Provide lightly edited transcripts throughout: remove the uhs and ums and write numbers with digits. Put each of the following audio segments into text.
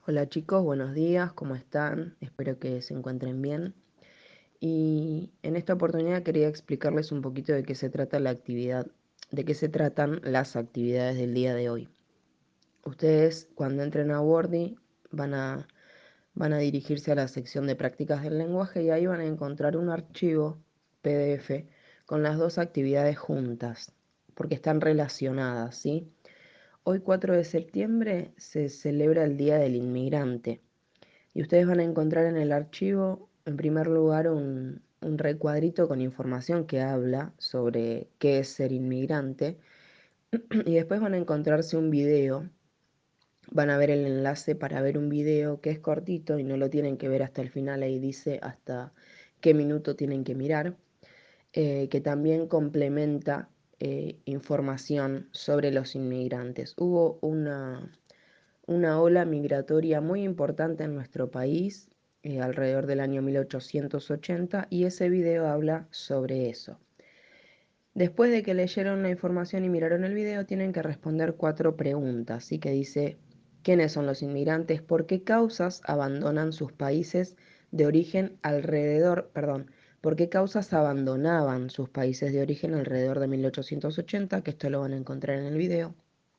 Hola chicos, buenos días, ¿cómo están? Espero que se encuentren bien. Y en esta oportunidad quería explicarles un poquito de qué se trata la actividad, de qué se tratan las actividades del día de hoy. Ustedes cuando entren a Wordy van a, van a dirigirse a la sección de prácticas del lenguaje y ahí van a encontrar un archivo PDF con las dos actividades juntas, porque están relacionadas, ¿sí? Hoy 4 de septiembre se celebra el Día del Inmigrante. Y ustedes van a encontrar en el archivo, en primer lugar, un recuadrito con información que habla sobre qué es ser inmigrante. Y después van a encontrarse un video. Van a ver el enlace para ver un video que es cortito y no lo tienen que ver hasta el final. Ahí dice hasta qué minuto tienen que mirar. Que también complementa información sobre los inmigrantes. Hubo una ola migratoria muy importante en nuestro país alrededor del año 1880 y ese video habla sobre eso. Después de que leyeron la información y miraron el video, tienen que responder 4 preguntas, ¿sí? Que dice, ¿quiénes son los inmigrantes? ¿Por qué causas abandonan sus países de origen alrededor, perdón, por qué causas abandonaban sus países de origen alrededor de 1880? Que esto lo van a encontrar en el video.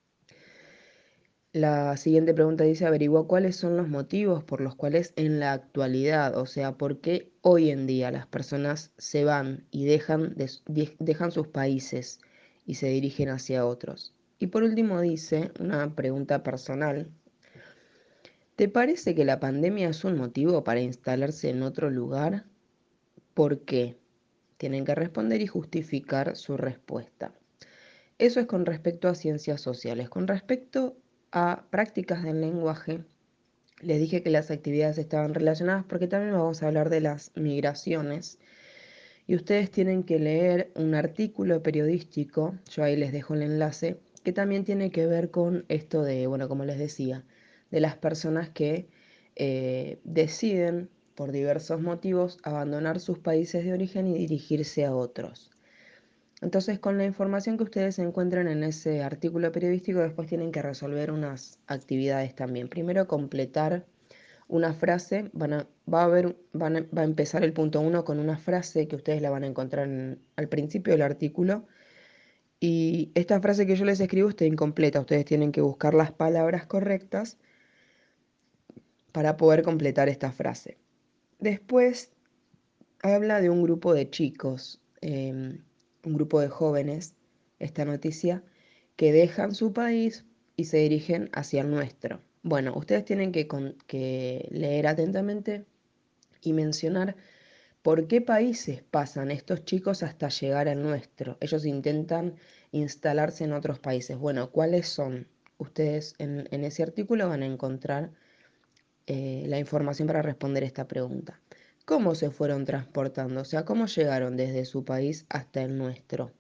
La siguiente pregunta dice, averigua cuáles son los motivos por los cuales en la actualidad, o sea, por qué hoy en día las personas se van y dejan sus países y se dirigen hacia otros. Y por último dice, una pregunta personal, ¿te parece que la pandemia es un motivo para instalarse en otro lugar? ¿Por qué? Tienen que responder y justificar su respuesta. Eso es con respecto a ciencias sociales. Con respecto a prácticas del lenguaje, les dije que las actividades estaban relacionadas porque también vamos a hablar de las migraciones. Y ustedes tienen que leer un artículo periodístico, yo ahí les dejo el enlace, que también tiene que ver con esto de, bueno, como les decía, de las personas que deciden por diversos motivos abandonar sus países de origen y dirigirse a otros. Entonces, con la información que ustedes encuentran en ese artículo periodístico, después tienen que resolver unas actividades también. Primero, completar una frase. Va a empezar el punto uno con una frase que ustedes la van a encontrar al principio del artículo. Y esta frase que yo les escribo está incompleta. Ustedes tienen que buscar las palabras correctas para poder completar esta frase. Después habla de un grupo de chicos, un grupo de jóvenes, esta noticia, que dejan su país y se dirigen hacia el nuestro. Bueno, ustedes tienen que leer atentamente y mencionar por qué países pasan estos chicos hasta llegar al nuestro. Ellos intentan instalarse en otros países. Bueno, ¿cuáles son? Ustedes en ese artículo van a encontrar la información para responder esta pregunta. ¿Cómo se fueron transportando? O sea, ¿cómo llegaron desde su país hasta el nuestro?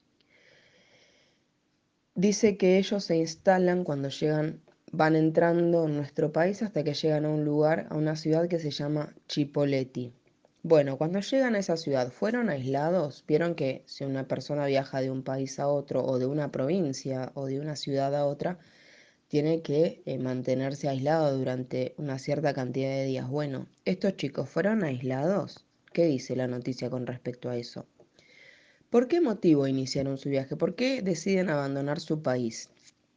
Dice que ellos se instalan cuando llegan, van entrando en nuestro país hasta que llegan a un lugar, a una ciudad que se llama Chipoleti. Bueno, cuando llegan a esa ciudad, ¿fueron aislados? Vieron que si una persona viaja de un país a otro, o de una provincia, o de una ciudad a otra, tiene que mantenerse aislado durante una cierta cantidad de días. Bueno, ¿estos chicos fueron aislados? ¿Qué dice la noticia con respecto a eso? ¿Por qué motivo iniciaron su viaje? ¿Por qué deciden abandonar su país?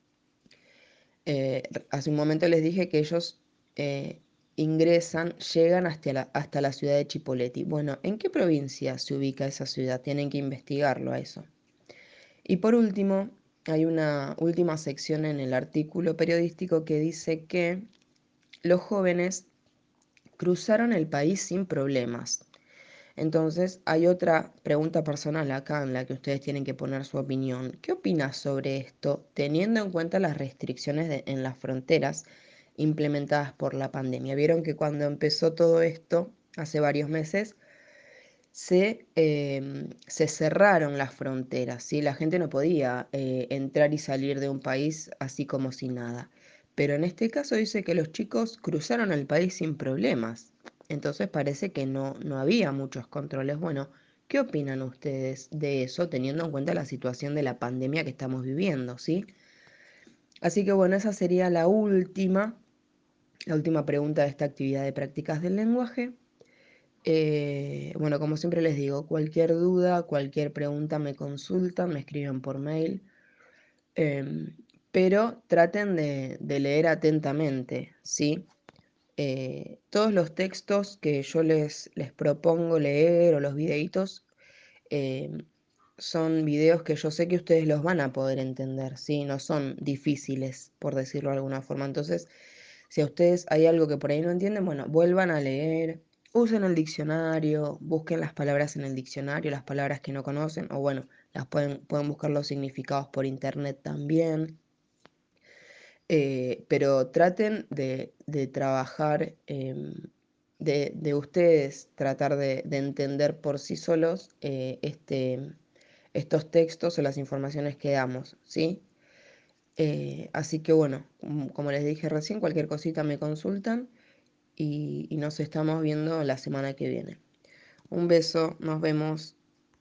Hace un momento les dije que ellos eh, llegan hasta la ciudad de Chipoleti. Bueno, ¿en qué provincia se ubica esa ciudad? Tienen que investigarlo a eso. Y por último, hay una última sección en el artículo periodístico que dice que los jóvenes cruzaron el país sin problemas. Entonces, hay otra pregunta personal acá en la que ustedes tienen que poner su opinión. ¿Qué opinas sobre esto, teniendo en cuenta las restricciones en las fronteras implementadas por la pandemia? Vieron que cuando empezó todo esto, hace varios meses, se cerraron las fronteras, ¿sí? La gente no podía entrar y salir de un país así como si nada. Pero en este caso dice que los chicos cruzaron el país sin problemas. Entonces parece que no había muchos controles. Bueno, ¿qué opinan ustedes de eso, teniendo en cuenta la situación de la pandemia que estamos viviendo, ¿sí? Así que bueno, esa sería la última. La última pregunta de esta actividad de prácticas del lenguaje. Bueno, como siempre les digo, cualquier duda, cualquier pregunta me consultan, me escriben por mail, em, pero traten de leer atentamente, ¿sí? Todos los textos que yo les propongo leer o los videitos em, son videos que yo sé que ustedes los van a poder entender, ¿sí? No son difíciles, por decirlo de alguna forma. Entonces, si a ustedes hay algo que por ahí no entienden, bueno, vuelvan a leer, usen el diccionario, busquen las palabras en el diccionario, las palabras que no conocen, o bueno, pueden buscar los significados por internet también. Pero traten de trabajar, de ustedes tratar de entender por sí solos estos textos o las informaciones que damos, ¿sí? Así que bueno, como les dije recién, cualquier cosita me consultan y nos estamos viendo la semana que viene. Un beso, nos vemos.